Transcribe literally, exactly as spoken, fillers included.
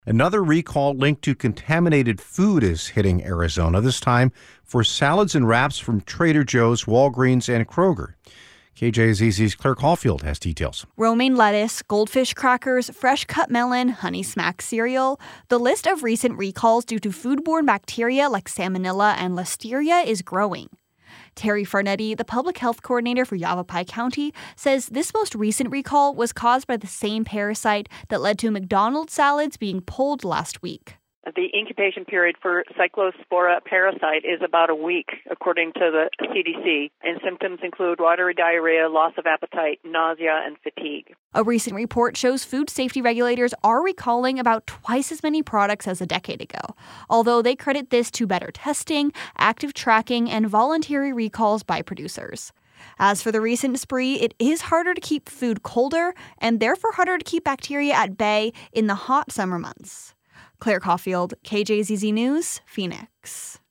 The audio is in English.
Another recall linked to contaminated food is hitting Arizona, this time for salads and wraps from Trader Joe's, Walgreens, and Kroger. K J Z Z's Claire Caulfield has details. Romaine lettuce, goldfish crackers, fresh cut melon, Honey Smack cereal. The list of recent recalls due to foodborne bacteria like Salmonella and Listeria is growing. Terry Farnetti, the public health coordinator for Yavapai County, says this most recent recall was caused by the same parasite that led to McDonald's salads being pulled last week. The incubation period for Cyclospora parasite is about a week, according to the C D C, and symptoms include watery diarrhea, loss of appetite, nausea, and fatigue. A recent report shows food safety regulators are recalling about twice as many products as a decade ago, although they credit this to better testing, active tracking, and voluntary recalls by producers. As for the recent spree, it is harder to keep food colder and therefore harder to keep bacteria at bay in the hot summer months. Claire Caulfield, K J Z Z News, Phoenix.